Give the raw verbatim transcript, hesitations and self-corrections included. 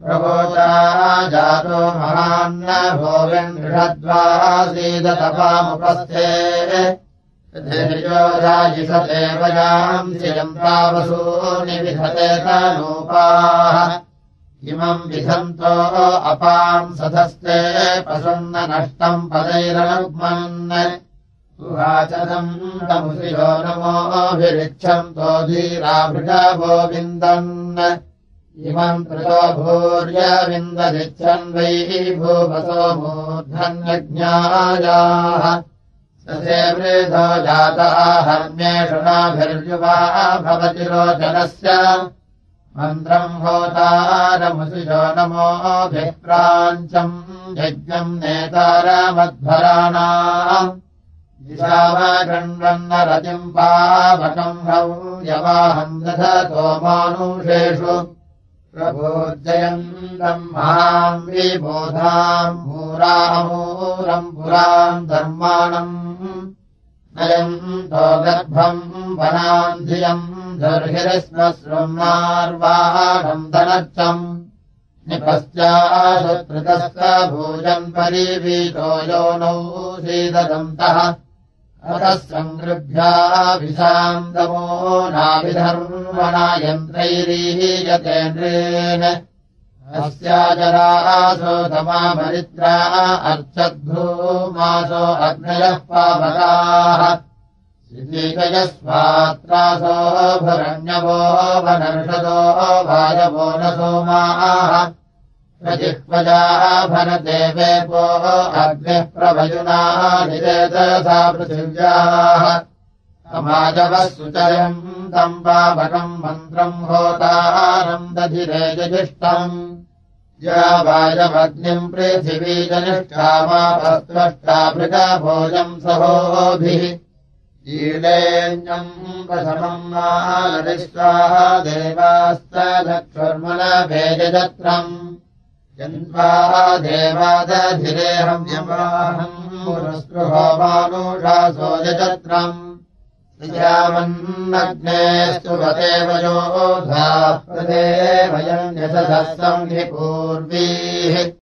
प्रवोचा जातो महान्न भोविन्दृषद्वासीदतपामुपस्थे धैर्योधायिषदेवयाम् श्रियन्तावसूनि विधते तनूपाः इमम् विधन्तो अपाम् सधस्ते पशुन्न नष्टम् पदैरनुग्मन् उवाचनम् तमुषियो नमोऽभिरिच्छन्तो धीराभृषभो विन्दन् इमम् कृतो भूर्यविन्ददिच्छन् वै भूवसो मूर्धन्यज्ञायाः ससे वृधो जातः हर्म्येषु नाभिर्युवा भवति रोचनस्य मन्त्रम् होतारमुषियो नमोऽभिप्राञ्चम् यज्ञम् नेतारमध्वराणाम् दिशावगण्वन्न रतिम् पावकम् हम् यवाहम् दधतो मानुषेषु प्रभोज्जयन्तम् महाम् विबोधाम् मूरामूरम् पुराम् धर्माणम् नयन्तो गर्भम् वनाम् धियम् दर्हिरस्मश्रुम्नार्वाणम् धनच्चम् निपस्याशुत्रितस्य भूजन् परीवीतो योनौ सीददन्तः अतः सङ्गृभ्याभिषाम् दमो नाभिधर्मणा यन्त्रैरीयतेन्द्रेण अस्याजरासो तमामरित्रा अर्चद्भूमासो अग्नयः पावकाः सिद्धीकयस्वात्रासो भरण्यवो वनर्षदो वायवो न सोमाः प्रजिह्वजा भरदेवेपो अग्निः प्रभयुना निरेतसा पृथिव्याः समाजवः सुचयम् तम् पावकम् मन्त्रम् होतारम् दधिरे यजिष्टम् या वायवग्निम् पृथिवी जनिष्ठामापस्त्वष्टा भृगभोजम् सहोभिः ईलेऽन्यम् प्रथमम् मालरिष्वाः देवास्तदक्षुर्मलभेजत्रम् यन्त्वा देवादधिरेहम् यमाहम् पुरस्पृहो मानुषासो यजत्रम् श्रियामन्नग्नेस्तु वदेव योधा प्रदेवयम् यशसः संहिपूर्वीः